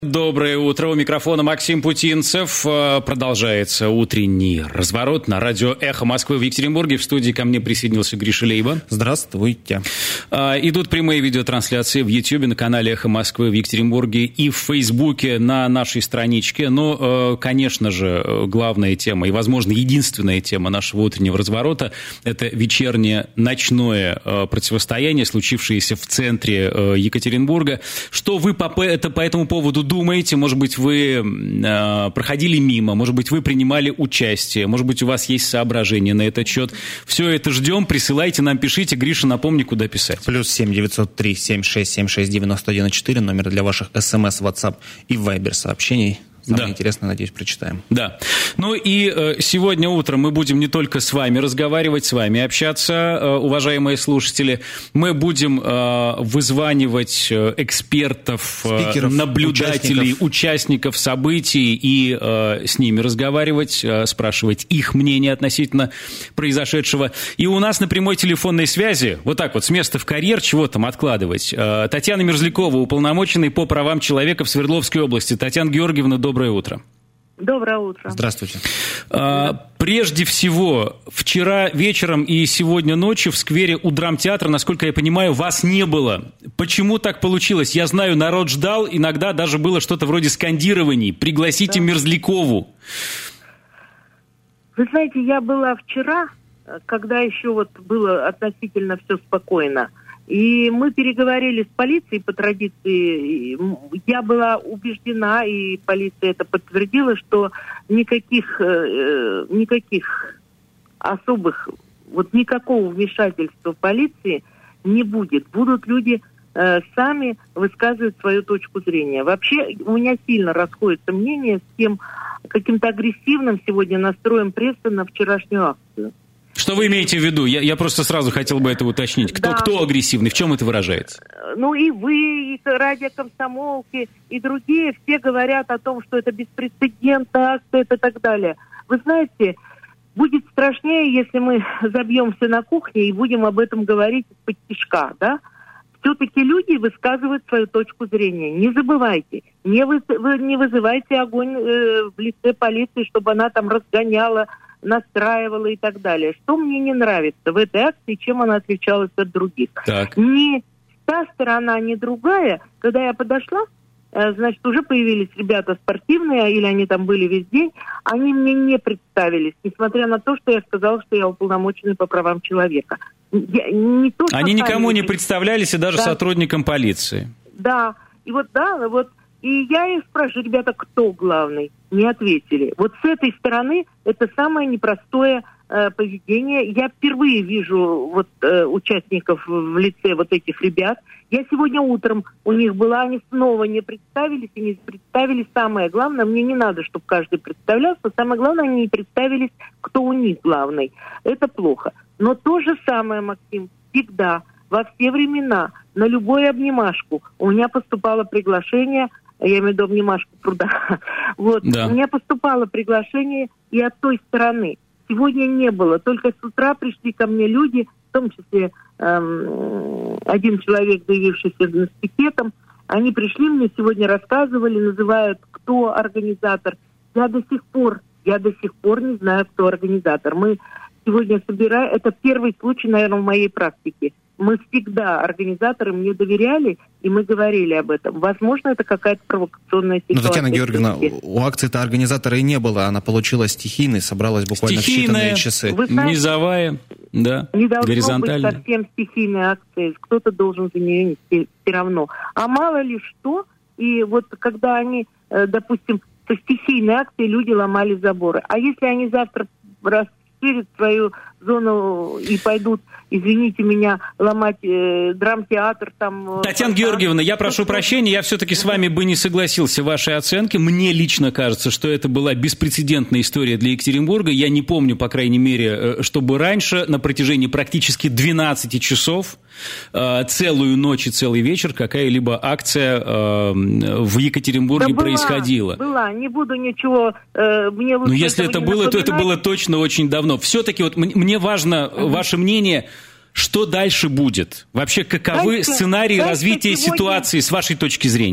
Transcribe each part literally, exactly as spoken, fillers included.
Доброе утро. У микрофона Максим Путинцев. Продолжается утренний разворот на радио «Эхо Москвы» в Екатеринбурге. В студии ко мне присоединился Гриша Лейба. Здравствуйте. Идут прямые видеотрансляции в Ютьюбе на канале «Эхо Москвы» в Екатеринбурге и в Фейсбуке на нашей страничке. Но, конечно же, главная тема и, возможно, единственная тема нашего утреннего разворота – это вечернее ночное противостояние, случившееся в центре Екатеринбурга. Что вы по, это, по этому поводу думаете? Может быть, вы э, проходили мимо, может быть, вы принимали участие, может быть, у вас есть соображения на этот счет. Все это ждем, присылайте нам, пишите. Гриша, напомни, куда писать. Плюс семь девятьсот три семь шесть семь шесть девяносто один четыре, номер для ваших смс, WhatsApp и Viber сообщений. Самое да. интересное, надеюсь, прочитаем. Да. Ну и э, сегодня утром мы будем не только с вами разговаривать, с вами общаться, э, уважаемые слушатели. Мы будем э, вызванивать э, экспертов, Спикеров, наблюдателей, участников. участников событий и э, с ними разговаривать, э, спрашивать их мнение относительно произошедшего. И у нас на прямой телефонной связи, вот так вот, с места в карьер, чего там откладывать, э, Татьяна Мерзлякова, уполномоченный по правам человека в Свердловской области. Татьяна Георгиевна, добрый Доброе утро. Доброе утро. Здравствуйте. А, прежде всего, вчера вечером и сегодня ночью в сквере у драмтеатра, насколько я понимаю, вас не было. Почему так получилось? Я знаю, народ ждал, иногда даже было что-то вроде скандирований. Пригласите да. Мерзлякову. Вы знаете, я была вчера, когда еще вот было относительно все спокойно. И мы переговорили с полицией по традиции. Я была убеждена, и полиция это подтвердила, что никаких, э, никаких особых, вот никакого вмешательства полиции не будет. Будут люди э, сами высказывать свою точку зрения. Вообще у меня сильно расходится мнение с тем каким-то агрессивным сегодня настроем прессы на вчерашнюю акцию. Что вы имеете в виду? Я, я просто сразу хотел бы это уточнить. Кто, да. кто агрессивный? В чем это выражается? Ну и вы, и радио «Комсомолки», и другие все говорят о том, что это беспрецедентная акция и так далее. Вы знаете, будет страшнее, если мы забьемся на кухне и будем об этом говорить из-под тишка, да? Все-таки люди высказывают свою точку зрения. Не забывайте, не, вы, вы не вызывайте огонь э, в лице полиции, чтобы она там разгоняла, настраивала и так далее. Что мне не нравится в этой акции, чем она отличалась от других? Так. Ни та сторона, ни другая. Когда я подошла, значит, уже появились ребята спортивные, или они там были весь день, они мне не представились, несмотря на то, что я сказала, что я уполномоченный по правам человека. Я, не то, что они никому не представлялись, и даже да. сотрудникам полиции. Да, и вот, да, вот, и я их спрашиваю, ребята, кто главный? Не ответили. Вот с этой стороны это самое непростое э, поведение. Я впервые вижу вот э, участников в лице вот этих ребят. Я сегодня утром у них была, они снова не представились и не представили. Самое главное, мне не надо, чтобы каждый представлялся. Самое главное, они не представились, кто у них главный. Это плохо. Но то же самое, Максим, всегда, во все времена, на любую обнимашку у меня поступало приглашение. Я имею в виду обнимашку труда. Вот. Да. У меня поступало приглашение и от той стороны. Сегодня не было. Только с утра пришли ко мне люди, в том числе эм, один человек, заявившийся с пикетом. Они пришли мне сегодня, рассказывали, называют, кто организатор. Я до сих пор, я до сих пор не знаю, кто организатор. Мы сегодня собираем, это первый случай, наверное, в моей практике. Мы всегда организаторам не доверяли, и мы говорили об этом. Возможно, это какая-то провокационная ситуация. Но, Татьяна Георгиевна, у акции-то организатора и не было. Она получилась стихийной, собралась буквально стихийная, в считанные часы. Знаете, низовая, да, не должно горизонтальная. быть совсем стихийной акции. Кто-то должен за нее нести все равно. А мало ли что, и вот когда они, допустим, со стихийной акцией люди ломали заборы. А если они завтра расширят свою зону и пойдут, извините меня, ломать э, драмтеатр там... Татьяна Георгиевна, я прошу прощения, я все-таки с вами бы не согласился в вашей оценке. Мне лично кажется, что это была беспрецедентная история для Екатеринбурга. Я не помню, по крайней мере, чтобы раньше на протяжении практически двенадцати часов, э, целую ночь и целый вечер какая-либо акция э, в Екатеринбурге да происходила. Была, была, не буду ничего... Э, мне лучше. Но если это было, то это было точно очень давно. Все-таки вот мне важно uh-huh. ваше мнение, что дальше будет? Вообще, каковы знаете, сценарии знаете, развития сегодня... ситуации с вашей точки зрения?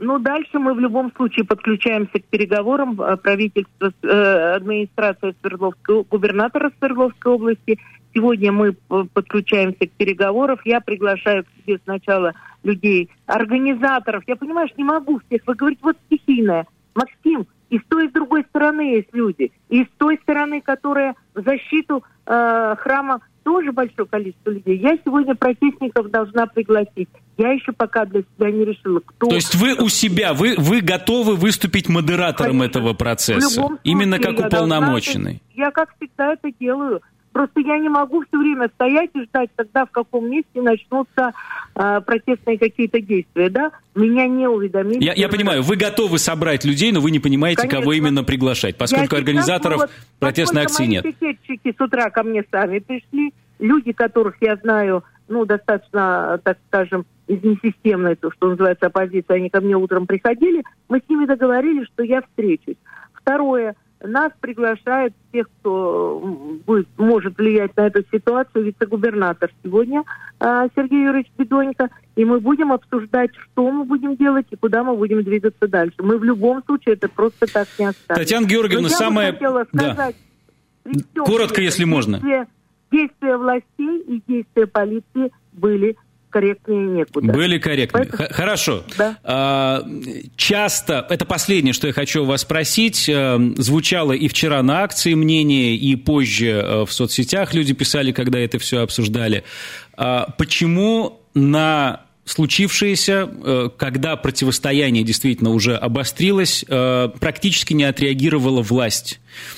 ну, дальше мы в любом случае подключаемся к переговорам правительства, э, администрации Свердловской, губернатора Свердловской области. Сегодня мы подключаемся к переговорам. Я приглашаю к себе сначала людей, организаторов. Я, понимаешь, не могу всех. Вы говорите, вот стихийное. Максим, и с той, и с другой стороны есть люди. И с той стороны, которая в защиту э, храма, тоже большое количество людей. Я сегодня протестников должна пригласить. Я еще пока для себя не решила, кто... То есть вы у себя, вы, вы готовы выступить модератором Конечно. этого процесса? В любом случае, именно как уполномоченный? Я, я, как всегда, это делаю. Просто я не могу все время стоять и ждать, когда в каком месте начнутся э, протестные какие-то действия, да? Меня не уведомили. Я, я понимаю, вы готовы собрать людей, но вы не понимаете, Конечно. кого именно приглашать, поскольку я организаторов вот, протестной акции нет. Пикетчики с утра ко мне сами пришли, люди, которых я знаю, ну, достаточно, так скажем, из несистемной, то, что называется, оппозиции, они ко мне утром приходили, мы с ними договорились, что я встречусь. Второе. Нас приглашает тех, кто будет, может влиять на эту ситуацию, вице-губернатор сегодня Сергей Юрьевич Бедонько, и мы будем обсуждать, что мы будем делать и куда мы будем двигаться дальше. Мы в любом случае это просто так не оставим. Татьяна Георгиевна, самое... хотела сказать, да. Коротко, если можно. Действия, действия властей и действия полиции были корректнее некуда. Были корректные. Поэтому... Хорошо. Да. А, часто, это последнее, что я хочу у вас спросить, звучало и вчера на акции мнение, и позже в соцсетях люди писали, когда это все обсуждали. А, почему на случившееся, когда противостояние действительно уже обострилось, практически не отреагировала власть?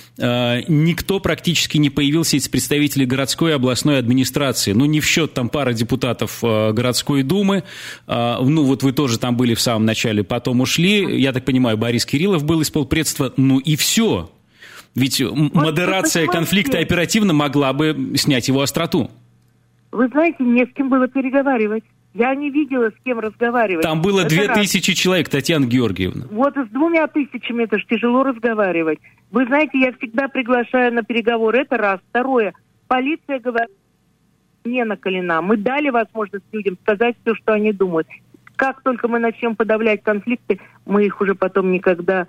Никто практически не появился из представителей городской и областной администрации. Ну, не в счет там пара депутатов городской думы. Ну, вот вы тоже там были в самом начале, потом ушли. Я так понимаю, Борис Кириллов был из полпредства. Ну и все. Ведь вот модерация конфликта оперативно могла бы снять его остроту. Вы знаете, не с кем было переговаривать. Я не видела, с кем разговаривать. Там было две тысячи человек, Татьяна Георгиевна. Вот с двумя тысячами это же тяжело разговаривать. Вы знаете, я всегда приглашаю на переговоры. Это раз. Второе. Полиция говорит, не наколена. Мы дали возможность людям сказать все, что они думают. Как только мы начнем подавлять конфликты, мы их уже потом никогда...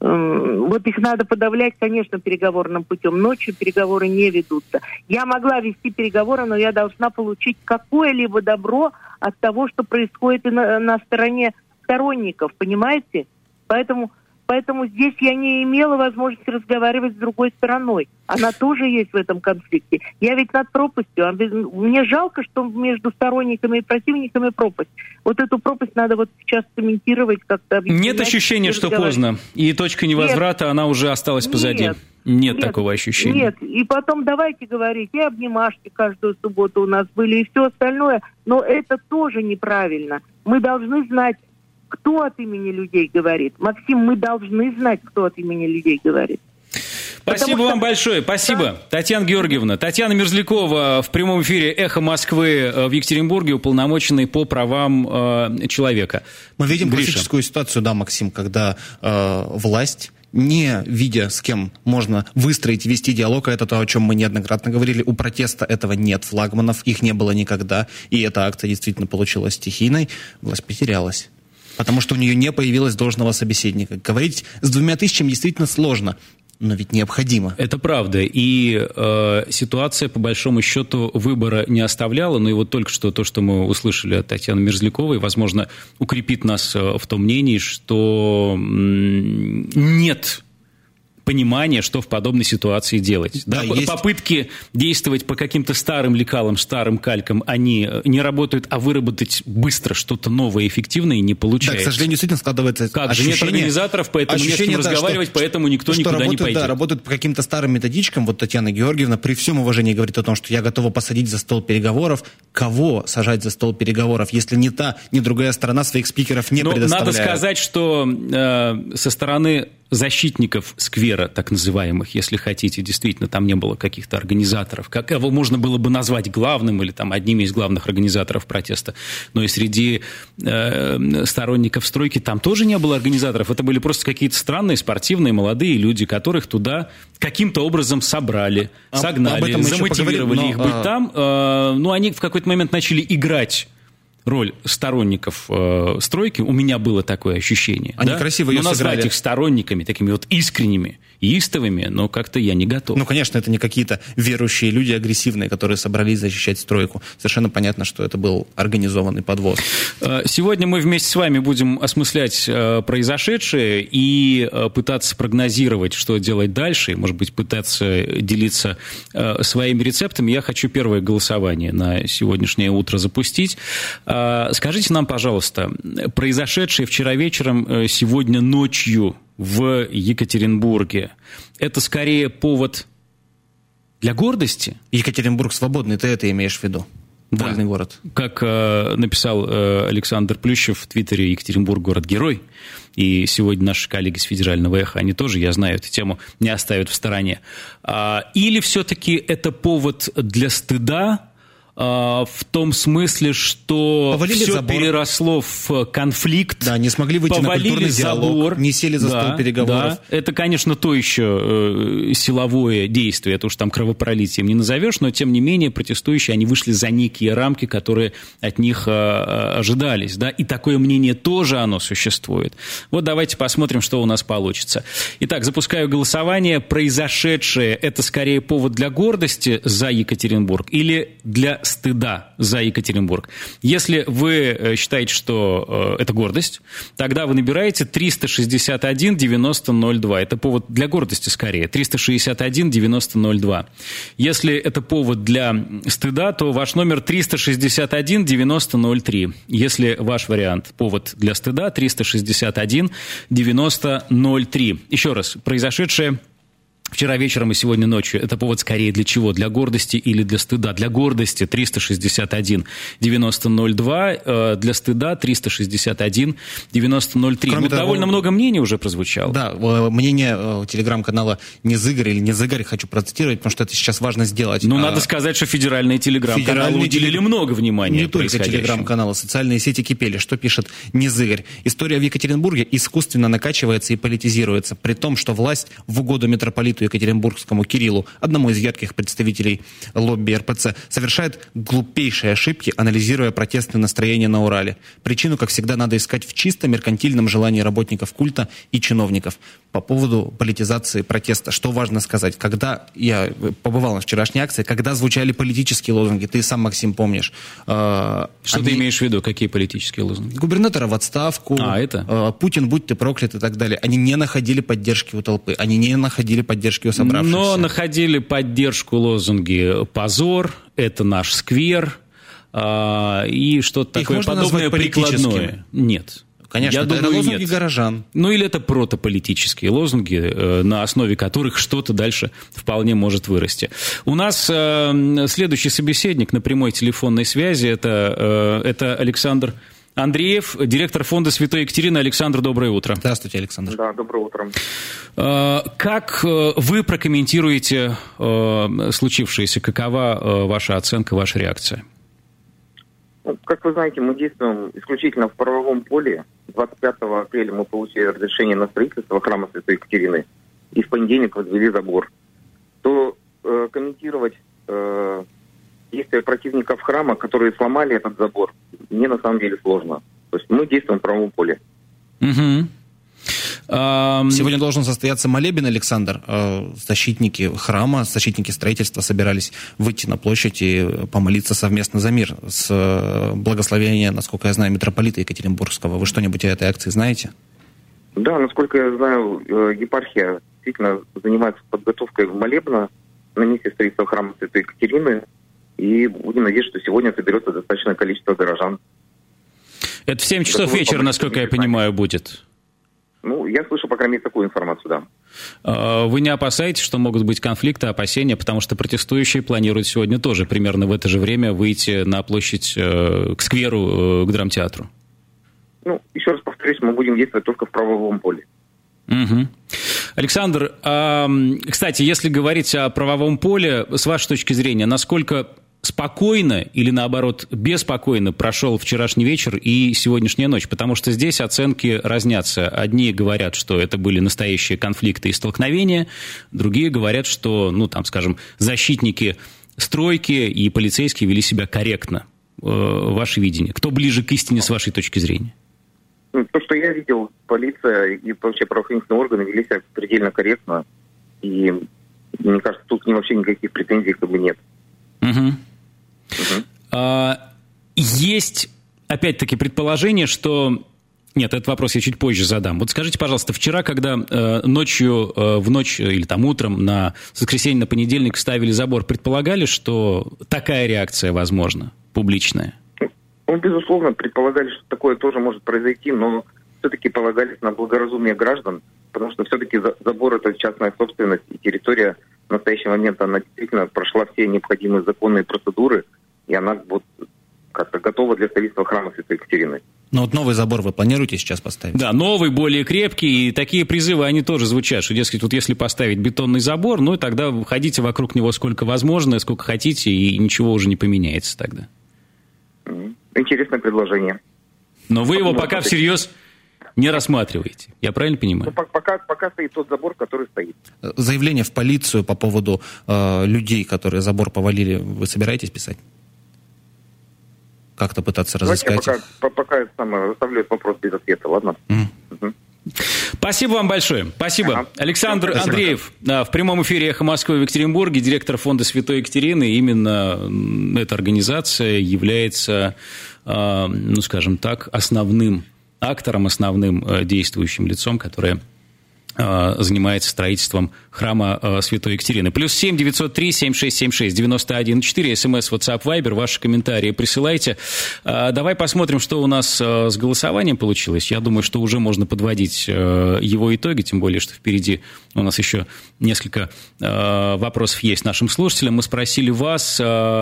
Эм, вот их надо подавлять, конечно, переговорным путем. Ночью переговоры не ведутся. Я могла вести переговоры, но я должна получить какое-либо добро от того, что происходит и на, на стороне сторонников, понимаете? Поэтому... Поэтому здесь я не имела возможности разговаривать с другой стороной. Она тоже есть в этом конфликте. Я ведь над пропастью. А без... Мне жалко, что между сторонниками и противниками пропасть. Вот эту пропасть надо вот сейчас комментировать, как-то объяснять. Нет ощущения, что поздно, и точка невозврата, нет. Она уже осталась позади. Нет. Нет, нет такого ощущения. Нет, и потом давайте говорить, и обнимашки каждую субботу у нас были, и все остальное. Но это тоже неправильно. Мы должны знать, кто от имени людей говорит. Максим, мы должны знать, кто от имени людей говорит. Спасибо Потому вам что... большое. Спасибо. Да. Татьяна Георгиевна. Татьяна Мерзлякова в прямом эфире «Эхо Москвы» в Екатеринбурге, уполномоченный по правам э, человека. Мы видим Гриша. Классическую ситуацию, да, Максим, когда э, власть, не видя, с кем можно выстроить и вести диалог, а это то, о чем мы неоднократно говорили, у протеста этого нет флагманов, их не было никогда, и эта акция действительно получилась стихийной, власть потерялась. Потому что у нее не появилось должного собеседника. Говорить с двумя тысячами действительно сложно, но ведь необходимо. Это правда. И э, ситуация, по большому счету, выбора не оставляла. Но и вот только что то, что мы услышали от Татьяны Мерзляковой, возможно, укрепит нас в том мнении, что м- нет понимание, что в подобной ситуации делать. Да, да, есть... Попытки действовать по каким-то старым лекалам, старым калькам, они не работают, а выработать быстро что-то новое, эффективное не получается. Да, к сожалению, действительно складывается как ощущение... Нет организаторов, поэтому не с кем разговаривать, что, поэтому никто что никуда работают, не пойдет. Да, работают по каким-то старым методичкам. Вот Татьяна Георгиевна при всем уважении говорит о том, что я готова посадить за стол переговоров. Кого сажать за стол переговоров, если ни та, ни другая сторона своих спикеров не Но предоставляет? Надо сказать, что э, со стороны защитников сквера, так называемых, если хотите, действительно, там не было каких-то организаторов. Как его можно было бы назвать главным или там одними из главных организаторов протеста. Но и среди э, сторонников стройки там тоже не было организаторов. Это были просто какие-то странные, спортивные, молодые люди, которых туда каким-то образом собрали, согнали, замотивировали поговорим, но, их быть а... там. Э, ну, они в какой-то момент начали играть роль сторонников э, стройки, у меня было такое ощущение. Они да? красиво ее но сыграли. назвать их сторонниками, такими вот искренними, истовыми, но как-то я не готов. Ну, конечно, это не какие-то верующие люди агрессивные, которые собрались защищать стройку. Совершенно понятно, что это был организованный подвоз. Сегодня мы вместе с вами будем осмыслять произошедшее и пытаться прогнозировать, что делать дальше, может быть, пытаться делиться своими рецептами. Я хочу первое голосование на сегодняшнее утро запустить. Скажите нам, пожалуйста, произошедшее вчера вечером, сегодня ночью в Екатеринбурге, это скорее повод для гордости? Екатеринбург свободный, ты это имеешь в виду? Да. Вольный город. Как э, написал э, Александр Плющев в Твиттере, Екатеринбург – город-герой. И сегодня наши коллеги с федерального эхо, они тоже, я знаю, эту тему не оставят в стороне. А, или все-таки это повод для стыда, в том смысле, что повалили все забор. Переросло в конфликт. Да, не смогли выйти на культурный диалог, забор, не сели за да, стол переговоров. Да. Это, конечно, то еще э, силовое действие, это уж там кровопролитием не назовешь, но, тем не менее, протестующие, они вышли за некие рамки, которые от них э, ожидались. Да? И такое мнение тоже оно существует. Вот давайте посмотрим, что у нас получится. Итак, запускаю голосование. Произошедшее – это скорее повод для гордости за Екатеринбург или для стыда за Екатеринбург. Если вы считаете, что это гордость, тогда вы набираете триста шестьдесят один девяносто ноль два. Это повод для гордости скорее. триста шестьдесят один девяносто ноль два. Если это повод для стыда, то ваш номер триста шестьдесят один девяносто ноль три. Если ваш вариант повод для стыда, триста шестьдесят один девяносто ноль три. Еще раз, произошедшее вчера вечером и сегодня ночью. Это повод скорее для чего? Для гордости или для стыда? Для гордости триста шестьдесят один девяносто ноль два, э, для стыда триста шестьдесят один девяносто ноль три. Ну, того, довольно много мнений уже прозвучало. Да, мнение э, телеграм-канала «Незыгорь» или «Незыгорь» хочу процитировать, потому что это сейчас важно сделать. Ну, а, надо сказать, что федеральные телеграм-каналы федеральные уделили телег... много внимания. Не только телеграм-каналы, социальные сети кипели. Что пишет «Незыгорь»? История в Екатеринбурге искусственно накачивается и политизируется, при том, что власть в угоду митрополиту екатеринбургскому Кириллу, одному из ярких представителей лобби эр пэ цэ, совершает глупейшие ошибки, анализируя протестные настроения на Урале. Причину, как всегда, надо искать в чисто меркантильном желании работников культа и чиновников. По поводу политизации протеста, что важно сказать? Когда я побывал на вчерашней акции, когда звучали политические лозунги, ты сам, Максим, помнишь. Э, что они... ты имеешь в виду? Какие политические лозунги? Губернатора в отставку, а, это? Э, Путин, будь ты проклят и так далее. Они не находили поддержки у толпы, они не находили поддержки у собравшихся. Но находили поддержку лозунги «позор», «это наш сквер» э, и что-то их такое подобное прикладное. Нет. Конечно, я это, думаю, это лозунги нет. горожан. Ну, или это протополитические лозунги, э, на основе которых что-то дальше вполне может вырасти. У нас э, следующий собеседник на прямой телефонной связи, это, э, это Александр Андреев, директор фонда Святой Екатерины. Александр, доброе утро. Здравствуйте, Александр. Да, доброе утро. Э, как вы прокомментируете э, случившееся? Какова э, ваша оценка, ваша реакция? Ну, как вы знаете, мы действуем исключительно в правовом поле. двадцать пятого апреля мы получили разрешение на строительство храма Святой Екатерины и в понедельник возвели забор. То э, комментировать э, действия противников храма, которые сломали этот забор, мне на самом деле сложно. То есть мы действуем в правовом поле. Угу. Сегодня должен состояться молебен, Александр. Защитники храма, защитники строительства собирались выйти на площадь и помолиться совместно за мир с благословения, насколько я знаю, митрополита Екатеринбургского. Вы что-нибудь о этой акции знаете? Да, насколько я знаю, епархия действительно занимается подготовкой молебна на месте строительства храма Святой Екатерины. И будем надеяться, что сегодня соберется достаточное количество горожан. Это в семь часов вечера, насколько я понимаю, будет. Ну, я слышу, по крайней мере, такую информацию, да. Вы не опасаетесь, что могут быть конфликты, опасения, потому что протестующие планируют сегодня тоже примерно в это же время выйти на площадь к скверу, к драмтеатру? Ну, еще раз повторюсь, мы будем действовать только в правовом поле. Угу. Александр, а, кстати, если говорить о правовом поле, с вашей точки зрения, насколько спокойно или, наоборот, беспокойно прошел вчерашний вечер и сегодняшняя ночь? Потому что здесь оценки разнятся. Одни говорят, что это были настоящие конфликты и столкновения, другие говорят, что, ну, там, скажем, защитники стройки и полицейские вели себя корректно. ваше видение? Кто ближе к истине с вашей точки зрения? То, что я видел, полиция и вообще правоохранительные органы вели себя предельно корректно. И мне кажется, тут вообще никаких претензий как бы нет. Угу. Угу. А, есть, опять-таки, предположение, что... Нет, этот вопрос я чуть позже задам. Вот скажите, пожалуйста, вчера, когда э, ночью, э, в ночь или там утром на с воскресенья на понедельник ставили забор, предполагали, что такая реакция возможна, публичная? Ну, безусловно, предполагали, что такое тоже может произойти, но все-таки полагались на благоразумие граждан, потому что все-таки забор – это частная собственность, и территория в настоящий момент, она действительно прошла все необходимые законные процедуры, и она вот как-то готова для строительства храма Святой Екатерины. Но вот новый забор вы планируете сейчас поставить? Да, новый, более крепкий, и такие призывы, они тоже звучат, что, дескать, вот если поставить бетонный забор, ну, и тогда ходите вокруг него сколько возможно, сколько хотите, и ничего уже не поменяется тогда. Интересное предложение. Но вы его пока всерьез не рассматриваете, я правильно понимаю? Ну, пока, пока стоит тот забор, который стоит. Заявление в полицию по поводу э, людей, которые забор повалили, вы собираетесь писать? Как-то пытаться разыскать? Давайте я пока, пока сам оставлю этот вопрос без ответа, ладно? Mm. Угу. Спасибо вам большое. Спасибо. Ага. Александр Спасибо. Андреев да, в прямом эфире «Эхо Москвы» в Екатеринбурге, директор фонда Святой Екатерины. Именно эта организация является, ну, скажем так, основным актором, основным действующим лицом, которое занимается строительством храма Святой Екатерины. Плюс семь девятьсот три семь шесть семь шесть девяносто один четыре, смс, WhatsApp, Viber, ваши комментарии присылайте. Давай посмотрим, что у нас с голосованием получилось. Я думаю, что уже можно подводить его итоги, тем более, что впереди у нас еще несколько вопросов есть нашим слушателям. Мы спросили вас,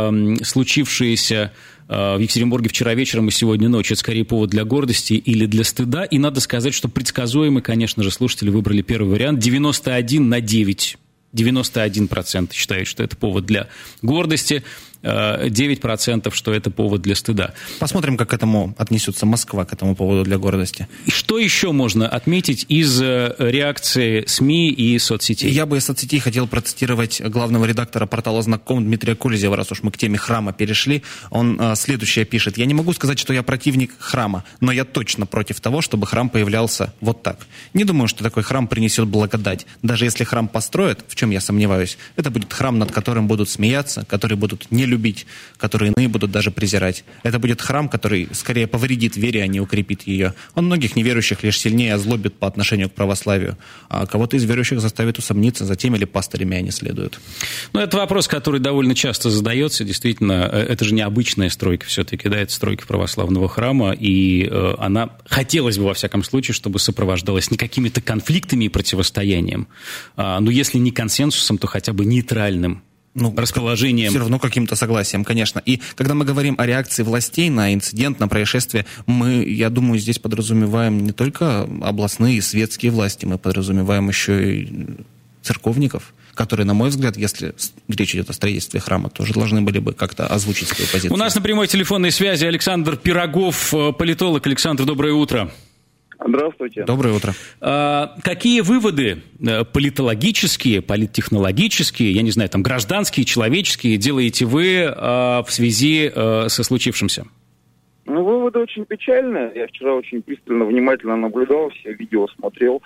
случившееся в Екатеринбурге вчера вечером и сегодня ночью, это скорее повод для гордости или для стыда. И надо сказать, что предсказуемо, конечно же, слушатели выбрали первый вариант. девяносто один на девять. девяносто один процент считают, что это повод для гордости. девять процентов, что это повод для стыда. Посмотрим, как к этому отнесется Москва, к этому поводу для гордости. И что еще можно отметить из реакции СМИ и соцсетей? Я бы из соцсетей хотел процитировать главного редактора портала «Знаком» Дмитрия Кулезева, раз уж мы к теме храма перешли. Он а, следующее пишет. «Я не могу сказать, что я противник храма, но я точно против того, чтобы храм появлялся вот так. Не думаю, что такой храм принесет благодать. Даже если храм построят, в чем я сомневаюсь, это будет храм, над которым будут смеяться, который будут не любить, которые иные будут даже презирать. Это будет храм, который скорее повредит вере, а не укрепит ее. Он многих неверующих лишь сильнее озлобит по отношению к православию, а кого-то из верующих заставит усомниться, за теми ли пастырями они следуют». Ну, это вопрос, который довольно часто задается. Действительно, это же необычная стройка все-таки, да, это стройка православного храма, и э, она, хотелось бы, во всяком случае, чтобы сопровождалась не какими-то конфликтами и противостоянием, а, ну, если не консенсусом, то хотя бы нейтральным. Ну, расположением. Все равно каким-то согласием, конечно. И когда мы говорим о реакции властей на инцидент, на происшествие, мы, я думаю, здесь подразумеваем не только областные и светские власти, мы подразумеваем еще и церковников, которые, на мой взгляд, если речь идет о строительстве храма, тоже должны были бы как-то озвучить свою позицию. У нас на прямой телефонной связи Александр Пирогов, политолог. Александр, доброе утро. Здравствуйте. Доброе утро. А, какие выводы политологические, политтехнологические, я не знаю, там, гражданские, человеческие делаете вы а, в связи а, со случившимся? Ну, выводы очень печальные. Я вчера очень пристально, внимательно наблюдал, все видео смотрел.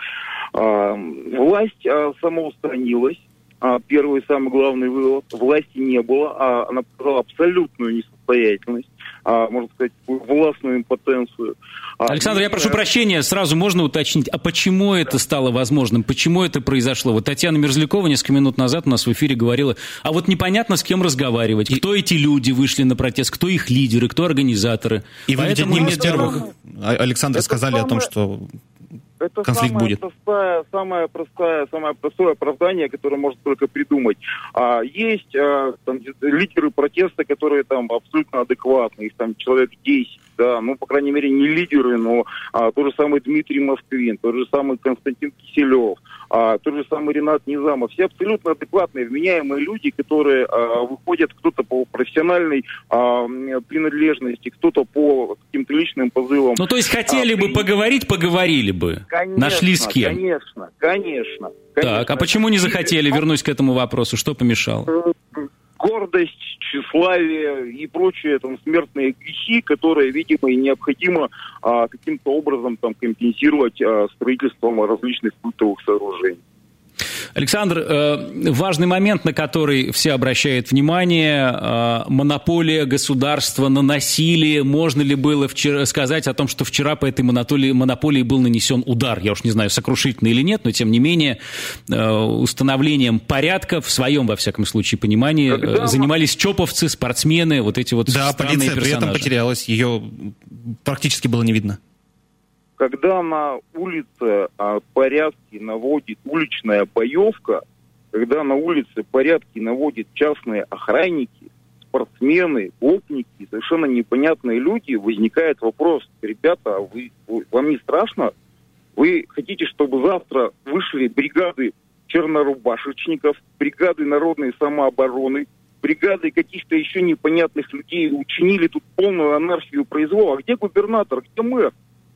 А, власть а, самоустранилась. А, первый и самый главный вывод. Власти не было, а она показала абсолютную несостоятельность. А, можно сказать, властную импотенцию. Александр, я прошу прощения, сразу можно уточнить, а почему это стало возможным, почему это произошло? Вот Татьяна Мерзлякова несколько минут назад у нас в эфире говорила, а вот непонятно, с кем разговаривать, кто эти люди вышли на протест, кто их лидеры, кто организаторы. И вы ведь одним из первых, Александр, сказали самое... о том, что... Это конфликт самое будет. Простая, самое простое, самое простое оправдание, которое можно только придумать. А, есть а, там, лидеры протеста, которые там абсолютно адекватны, их там человек десять, да, ну, по крайней мере, не лидеры, но а, тот же самый Дмитрий Москвин, тот же самый Константин Киселев, а, тот же самый Ренат Низамов. Все абсолютно адекватные, вменяемые люди, которые а, выходят, кто-то по профессиональной а, принадлежности, кто-то по каким-то личным позывам. Ну, то есть хотели а, бы при... поговорить, поговорили бы. Конечно, нашли с кем. Конечно, конечно. Так, а почему не захотели? Вернусь к этому вопросу. Что помешало? Горд, гордость, тщеславие и прочие там смертные грехи, которые, видимо, и необходимо а, каким-то образом там компенсировать а, строительством различных культовых сооружений. Александр, важный момент, на который все обращают внимание, монополия государства на насилие. Можно ли было вчера сказать о том, что вчера по этой монополии, монополии был нанесен удар? Я уж не знаю, сокрушительный или нет, но тем не менее установлением порядка, в своем, во всяком случае, понимании, Когда... занимались чоповцы, спортсмены, вот эти вот да, странные полиция персонажи. При этом потерялась, ее практически было не видно. Когда на улице а, порядки наводит уличная боевка, когда на улице порядки наводят частные охранники, спортсмены, гопники, совершенно непонятные люди, возникает вопрос: ребята, а вы, вы, вам не страшно? Вы хотите, чтобы завтра вышли бригады чернорубашечников, бригады народной самообороны, бригады каких-то еще непонятных людей, учинили тут полную анархию произвола? А где губернатор, где мэр?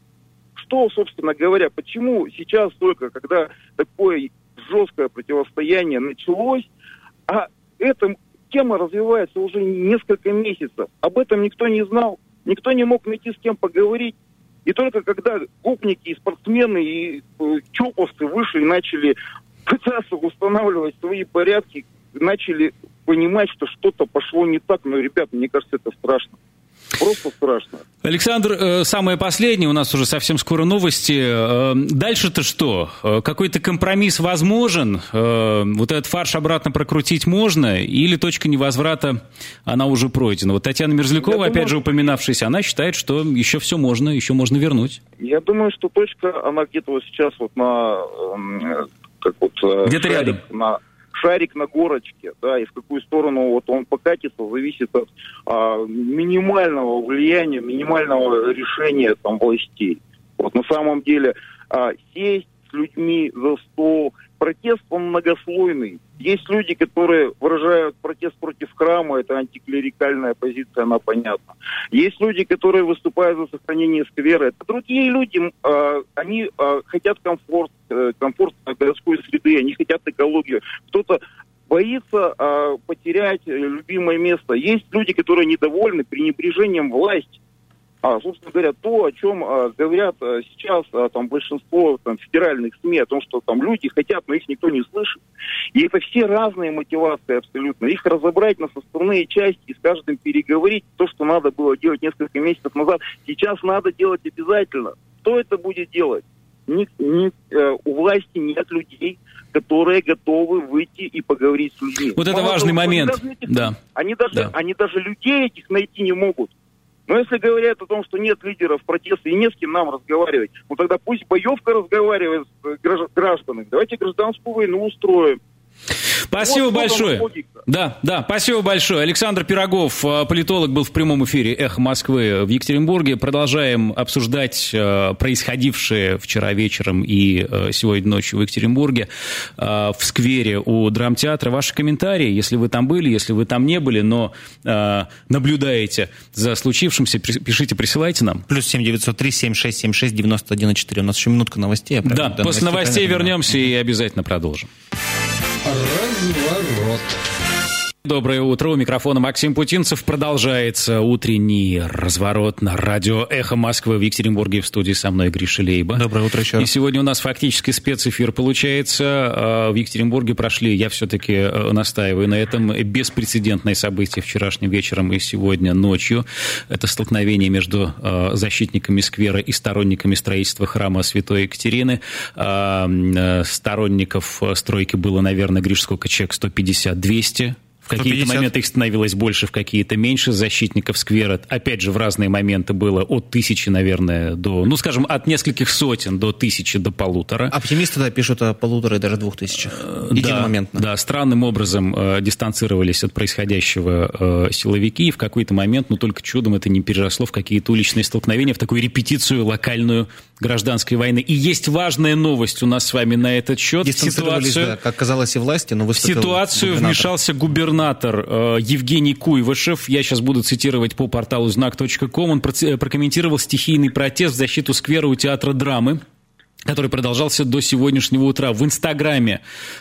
Что, собственно говоря, почему сейчас только, когда такое жесткое противостояние началось, а эта тема развивается уже несколько месяцев, об этом никто не знал, никто не мог найти с кем поговорить. И только когда гопники, и спортсмены, и чоповцы вышли и начали пытаться устанавливать свои порядки, начали понимать, что что-то пошло не так. Но, ребята, мне кажется, это страшно. Просто страшно. Александр, самое последнее, у нас уже совсем скоро новости. Дальше-то что? Какой-то компромисс возможен? Вот этот фарш обратно прокрутить можно? Или точка невозврата, она уже пройдена? Вот Татьяна Мерзлякова, Я опять думаю, же упоминавшаяся, она считает, что еще все можно, еще можно вернуть. Я думаю, что точка, она где-то вот сейчас вот на... Как вот, где-то рядом. На... шарик на горочке, да, и в какую сторону вот он покатится, зависит от а, минимального влияния, минимального решения там властей. Вот на самом деле а, сесть с людьми за стол, протест он многослойный. Есть люди, которые выражают протест против храма, это антиклерикальная позиция, она понятна. Есть люди, которые выступают за сохранение сквера. Это другие люди, э, они э, хотят комфорт, э, комфорт городской среды, они хотят экологию. Кто-то боится э, потерять любимое место. Есть люди, которые недовольны пренебрежением власти. А, собственно говоря, то, о чем а, говорят а, сейчас а, там, большинство там, федеральных СМИ, о том, что там люди хотят, но их никто не слышит. И это все разные мотивации абсолютно. Их разобрать на составные части и с каждым переговорить. То, что надо было делать несколько месяцев назад, сейчас надо делать обязательно. Кто это будет делать? Ни, ни, э, у власти нет людей, которые готовы выйти и поговорить с людьми. Вот это важный того, момент. Они даже, да. Они, даже, да. они даже людей этих найти не могут. Но если говорят о том, что нет лидеров протеста и не с кем нам разговаривать, ну тогда пусть боевка разговаривает с гражданами. Давайте гражданскую войну устроим. Спасибо вот большое. Да, да, спасибо большое. Александр Пирогов, политолог, был в прямом эфире «Эхо Москвы» в Екатеринбурге. Продолжаем обсуждать происходившее вчера вечером и сегодня ночью в Екатеринбурге в сквере у драмтеатра. Ваши комментарии, если вы там были, если вы там не были, но наблюдаете за случившимся, пишите, присылайте нам. Плюс семь девятьсот три семь шесть семь шесть девяносто один четыре. У нас еще минутка новостей. Да, да, после новостей вернемся и обязательно продолжим. Разворот. Доброе утро. У микрофона Максим Путинцев. Продолжается утренний разворот на радио «Эхо Москвы» в Екатеринбурге. В студии со мной Гриша Лейба. Доброе утро еще раз. И сегодня у нас фактически спецэфир получается. В Екатеринбурге прошли, я все-таки настаиваю на этом, беспрецедентные события вчерашним вечером и сегодня ночью. Это столкновение между защитниками сквера и сторонниками строительства храма Святой Екатерины. Сторонников стройки было, наверное, Гриш, сколько человек? сто пятьдесят - двести. В какие-то моменты их становилось больше, в какие-то меньше. Защитников сквера, опять же, в разные моменты было от тысячи, наверное, до, ну, скажем, от нескольких сотен до тысячи, до полутора. Оптимисты, да, пишут о полутора и даже двух тысячах. Единомоментно. Да, да, странным образом э, дистанцировались от происходящего э, силовики, и в какой-то момент, ну, только чудом это не переросло в какие-то уличные столкновения, в такую репетицию локальную гражданской войны. И есть важная новость у нас с вами на этот счет. Дистанцировались, ситуацию, да, как казалось, и власти, но выступил В ситуацию губернатор. вмешался губернатор э, Евгений Куйвашев. Я сейчас буду цитировать по порталу знак точка ком. Он прокомментировал стихийный протест в защиту сквера у театра драмы. который продолжался до сегодняшнего утра. В Инстаграме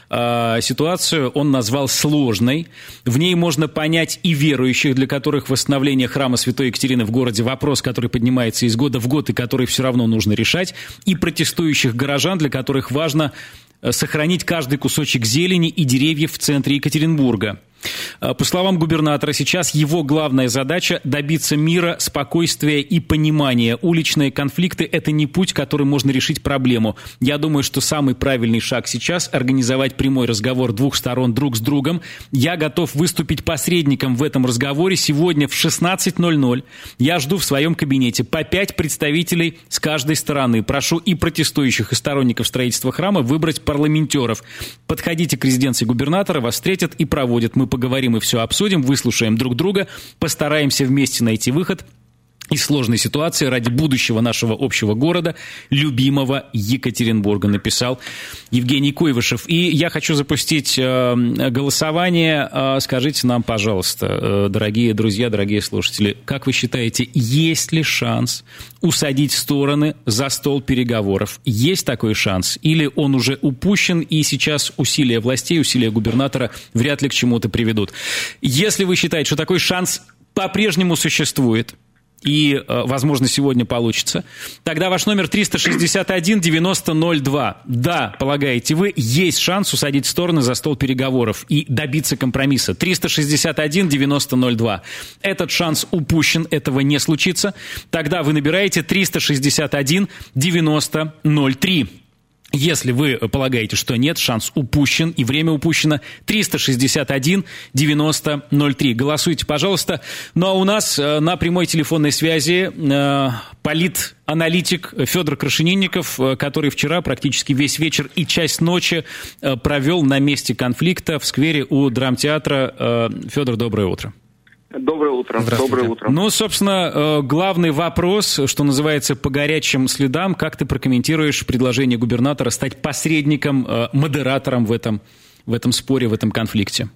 э, ситуацию он назвал сложной. В ней можно понять и верующих, для которых восстановление храма Святой Екатерины в городе вопрос, который поднимается из года в год и который все равно нужно решать, и протестующих горожан, для которых важно сохранить каждый кусочек зелени и деревьев в центре Екатеринбурга. По словам губернатора, сейчас его главная задача – добиться мира, спокойствия и понимания. Уличные конфликты – это не путь, которым можно решить проблему. Я думаю, что самый правильный шаг сейчас – организовать прямой разговор двух сторон друг с другом. Я готов выступить посредником в этом разговоре сегодня в шестнадцать ноль ноль. Я жду в своем кабинете по пять представителей с каждой стороны. Прошу и протестующих, и сторонников строительства храма выбрать парламентеров. Подходите к резиденции губернатора, вас встретят и проводят. Мы поговорим и все обсудим, выслушаем друг друга, постараемся вместе найти выход из сложной ситуации ради будущего нашего общего города, любимого Екатеринбурга, написал Евгений Куйвышев. И я хочу запустить э, голосование. Э, скажите нам, пожалуйста, э, дорогие друзья, дорогие слушатели, как вы считаете, есть ли шанс усадить стороны за стол переговоров? Есть такой шанс? Или он уже упущен, и сейчас усилия властей, усилия губернатора вряд ли к чему-то приведут? Если вы считаете, что такой шанс по-прежнему существует, и, возможно, сегодня получится, тогда ваш номер триста шестьдесят один девяносто ноль два. Да, полагаете вы, есть шанс усадить стороны за стол переговоров и добиться компромисса. триста шестьдесят один девяносто ноль два. Этот шанс упущен, этого не случится. Тогда вы набираете триста шестьдесят один девяносто ноль три. Если вы полагаете, что нет, шанс упущен и время упущено, триста шестьдесят один девяносто ноль три. Голосуйте, пожалуйста. Ну а у нас на прямой телефонной связи э, политаналитик Федор Крашенинников, который вчера практически весь вечер и часть ночи э, провел на месте конфликта в сквере у драмтеатра. Э, Федор, доброе утро. Доброе утро. Доброе утро. Ну, собственно, главный вопрос, что называется, по горячим следам. Как ты прокомментируешь предложение губернатора стать посредником, модератором в этом, в этом споре, в этом конфликте?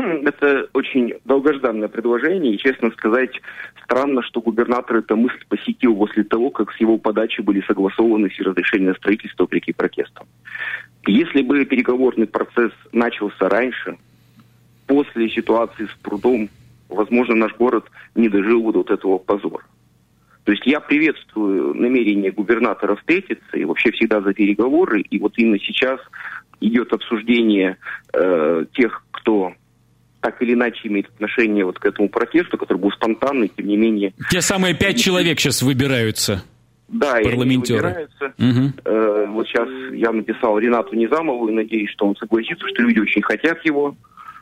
Это очень долгожданное предложение, и, честно сказать, странно, что губернатор эту мысль посетил после того, как с его подачи были согласованы все разрешения на строительство вопреки протестам. Если бы переговорный процесс начался раньше, после ситуации с прудом, возможно, наш город не дожил вот, вот этого позора. То есть я приветствую намерение губернатора встретиться и вообще всегда за переговоры. И вот именно сейчас идет обсуждение э, тех, кто так или иначе имеет отношение вот к этому протесту, который был спонтанный, тем не менее... Те самые пять человек сейчас выбираются. Да, и они выбираются. Угу. Э, вот сейчас я написал Ренату Низамову и надеюсь, что он согласится, что люди очень хотят его.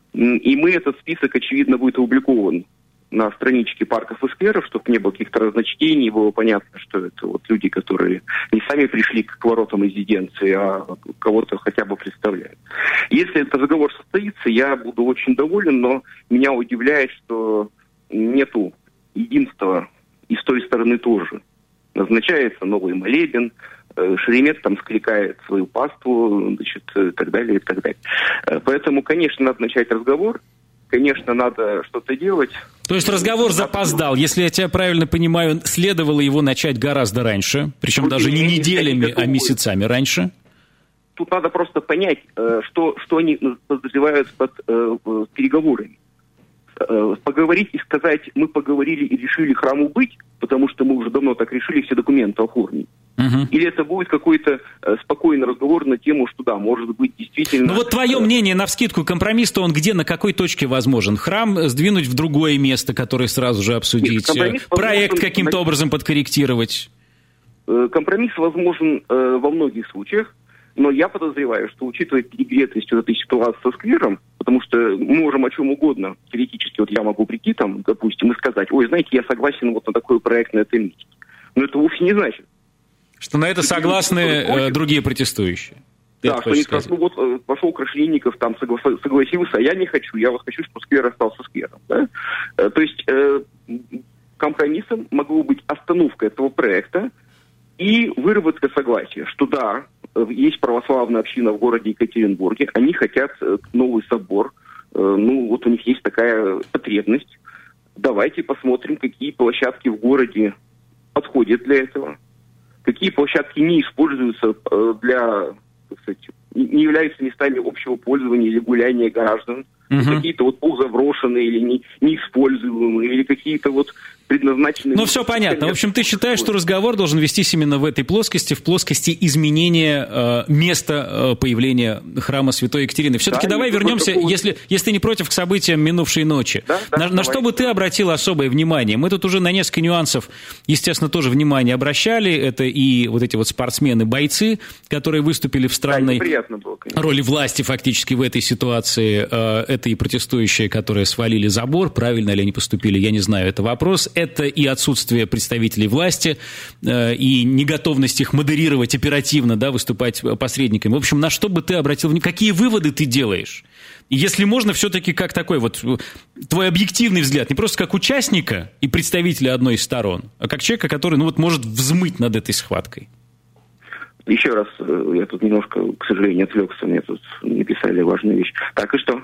И мы, этот список, очевидно, будет опубликован на страничке парков и скверов, чтобы не было каких-то разночтений, было понятно, что это вот люди, которые не сами пришли к воротам резиденции, а кого-то хотя бы представляют. Если этот разговор состоится, я буду очень доволен, но меня удивляет, что нету единства и с той стороны тоже. Назначается новый молебен, Шеремет там скликает свою паству, значит, и так далее, и так далее. Поэтому, конечно, надо начать разговор, конечно, надо что-то делать. То есть разговор запоздал. Если я тебя правильно понимаю, следовало его начать гораздо раньше, причем Тут даже не неделями, а месяцами раньше? Тут надо просто понять, что, что они подразумевают под э, переговорами. Поговорить и сказать, мы поговорили и решили храму быть, потому что мы уже давно так решили, все документы оформить. Угу. Или это будет какой-то э, спокойный разговор на тему, что да, может быть, действительно... Ну вот твое мнение, навскидку, компромисс-то он где, на какой точке возможен? Храм сдвинуть в другое место, которое сразу же обсудить? Нет, проект возможен, каким-то образом подкорректировать? Компромисс возможен э, во многих случаях, но я подозреваю, что, учитывая перегретость вот этой ситуации со сквером, потому что мы можем о чем угодно, теоретически, вот я могу прийти там, допустим, и сказать, ой, знаете, я согласен вот на такой проект на этом месте. Но это вовсе не значит. Что на это согласны э, другие протестующие. Да, что они скажут, ну вот пошел Крашенинников, там согласился, а я не хочу, я вот хочу, чтобы сквер остался сквером. Да? То есть э, компромиссом могло быть остановка этого проекта и выработка согласия, что да, есть православная община в городе Екатеринбурге, они хотят новый собор, ну вот у них есть такая потребность. Давайте посмотрим, какие площадки в городе подходят для этого. какие площадки не используются для, так сказать, не являются местами общего пользования или гуляния граждан, угу. какие-то вот полузаброшенные или не, неиспользуемые, или какие-то вот предназначенные... Ну, все понятно. В общем, ты считаешь, что разговор должен вестись именно в этой плоскости, в плоскости изменения э, места э, появления храма Святой Екатерины. Все-таки да, давай вернемся, такого... если, если ты не против, к событиям минувшей ночи. Да, да, на, на что бы ты обратил особое внимание? Мы тут уже на несколько нюансов, естественно, тоже внимание обращали. Это и вот эти вот спортсмены-бойцы, которые выступили в странной да, было, роли власти фактически в этой ситуации. Э, это и протестующие, которые свалили забор. Правильно ли они поступили, я не знаю, это вопрос. Это и отсутствие представителей власти, э, и неготовность их модерировать оперативно, да, выступать посредниками. В общем, на что бы ты обратил внимание? Какие выводы ты делаешь? И если можно, все-таки как такой вот твой объективный взгляд, не просто как участника и представителя одной из сторон, а как человека, который, ну вот, может взмыть над этой схваткой. Еще раз, я тут немножко, к сожалению, отвлекся, мне тут написали важную вещь. Так, и что?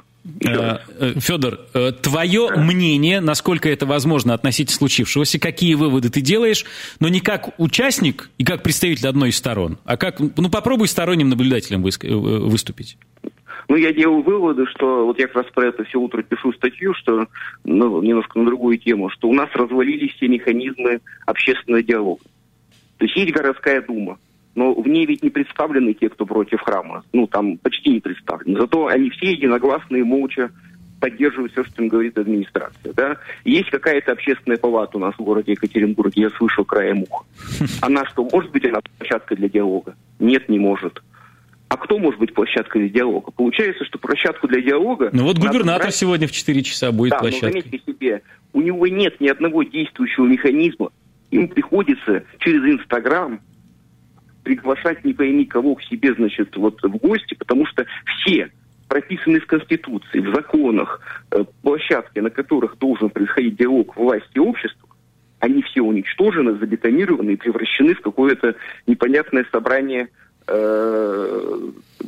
Федор, твое да. мнение, насколько это возможно относительно случившегося, какие выводы ты делаешь, но не как участник и как представитель одной из сторон, а как, ну, попробуй сторонним наблюдателем выступить. Ну, я делаю выводы, что, вот я как раз про это все утро пишу статью, что, ну, немножко на другую тему, что у нас развалились все механизмы общественного диалога. То есть есть городская дума, но в ней ведь не представлены те, кто против храма. Ну, там почти не представлены. Зато они все единогласно и молча поддерживают все, что им говорит администрация. Да? Есть какая-то общественная палата у нас в городе Екатеринбурге, я слышал краем уха. Она что, может быть она площадкой для диалога? Нет, не может. А кто может быть площадкой для диалога? Получается, что площадку для диалога... Ну вот губернатор брать... сегодня в четыре часа будет да, площадкой. Да, но заметьте себе, у него нет ни одного действующего механизма. Им приходится через Инстаграм приглашать не пойми кого к себе, значит, вот в гости, потому что все прописаны в Конституции, в законах, площадки, на которых должен происходить диалог власти и общества, они все уничтожены, забетонированы и превращены в какое-то непонятное собрание э-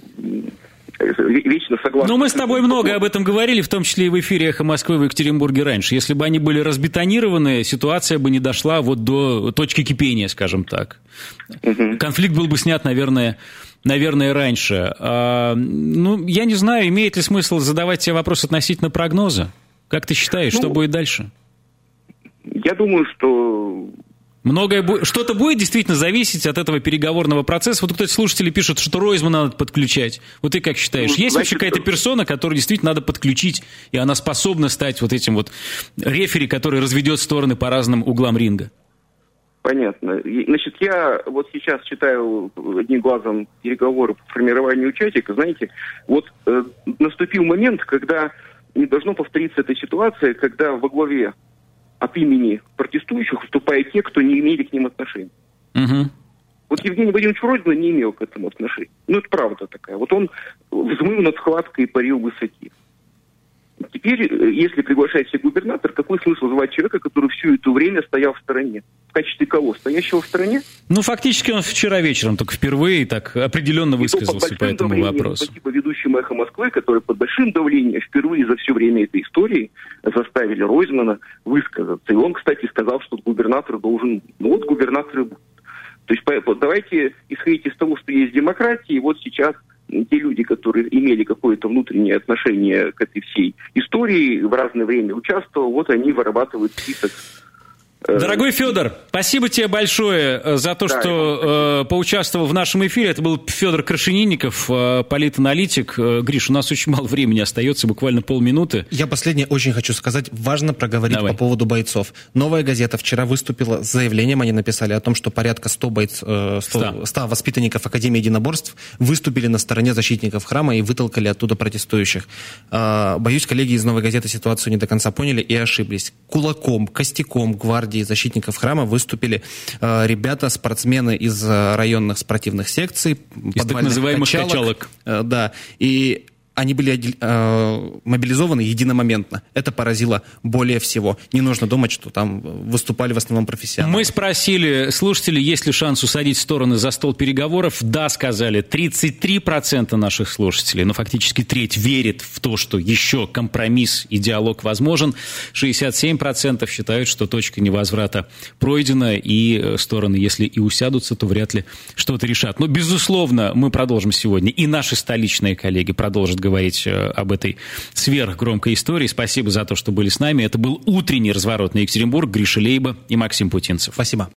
вечно согласны. Ну, мы с тобой много об этом говорили, в том числе и в эфире «Эхо Москвы» в Екатеринбурге раньше. Если бы они были разбетонированы, ситуация бы не дошла вот до точки кипения, скажем так. Угу. Конфликт был бы снят, наверное, наверное раньше. А, ну, я не знаю, имеет ли смысл задавать тебе вопрос относительно прогноза? Как ты считаешь, ну, что будет дальше? Я думаю, что... Многое, что-то будет действительно зависеть от этого переговорного процесса. Вот кто-то слушатели пишут, что Ройзмана надо подключать. Вот ты как считаешь, ну, есть вообще какая-то персона, которую действительно надо подключить, и она способна стать вот этим вот рефери, который разведет стороны по разным углам ринга? Понятно. Значит, я вот сейчас читаю одним глазом переговоры по формированию чатика. Знаете, вот э, наступил момент, когда не должно повториться эта ситуация, когда во главе от имени протестующих выступают те, кто не имели к ним отношения. Угу. Вот Евгений Владимирович Ройзман не имел к этому отношения. Ну, это правда такая. Вот он взмыл над схваткой и парил в высоте. Теперь, если приглашает себе губернатор, какой смысл звать человека, который все это время стоял в стороне? В качестве кого? Стоящего в стороне? Ну, фактически он вчера вечером только впервые так определенно высказался по этому вопросу. Спасибо ведущему «Эхо Москвы», которые под большим давлением впервые за все время этой истории заставили Ройзмана высказаться. И он, кстати, сказал, что губернатор должен... Ну вот губернатор и будет. То есть давайте исходить из того, что есть демократия, и вот сейчас... те люди, которые имели какое-то внутреннее отношение к этой всей истории, в разное время участвовали, вот они вырабатывают список. Дорогой Федор, спасибо тебе большое за то, да, что э, поучаствовал в нашем эфире. Это был Федор Крашенинников, э, политаналитик. Э, Гриш, у нас очень мало времени остается, буквально полминуты. Я последнее очень хочу сказать. Важно проговорить Давай. по поводу бойцов. «Новая газета» вчера выступила с заявлением. Они написали о том, что порядка ста бойц, э, сто, ста воспитанников Академии единоборств выступили на стороне защитников храма и вытолкали оттуда протестующих. Э, боюсь, коллеги из «Новой газеты» ситуацию не до конца поняли и ошиблись. Кулаком, костяком гвардии защитников храма выступили э, ребята, спортсмены из э, районных спортивных секций. Из так называемых качалок. качалок. Э, да, и они были э, мобилизованы единомоментно. Это поразило более всего. Не нужно думать, что там выступали в основном профессионалы. Мы спросили слушателей, есть ли шанс усадить стороны за стол переговоров. Да, сказали тридцать три процента наших слушателей, но фактически треть верит в то, что еще компромисс и диалог возможен. шестьдесят семь процентов считают, что точка невозврата пройдена, и стороны, если и усядутся, то вряд ли что-то решат. Но, безусловно, мы продолжим сегодня, и наши столичные коллеги продолжат говорить об этой сверхгромкой истории. Спасибо за то, что были с нами. Это был утренний разворот на Екатеринбург. Гриша Лейба и Максим Путинцев. Спасибо.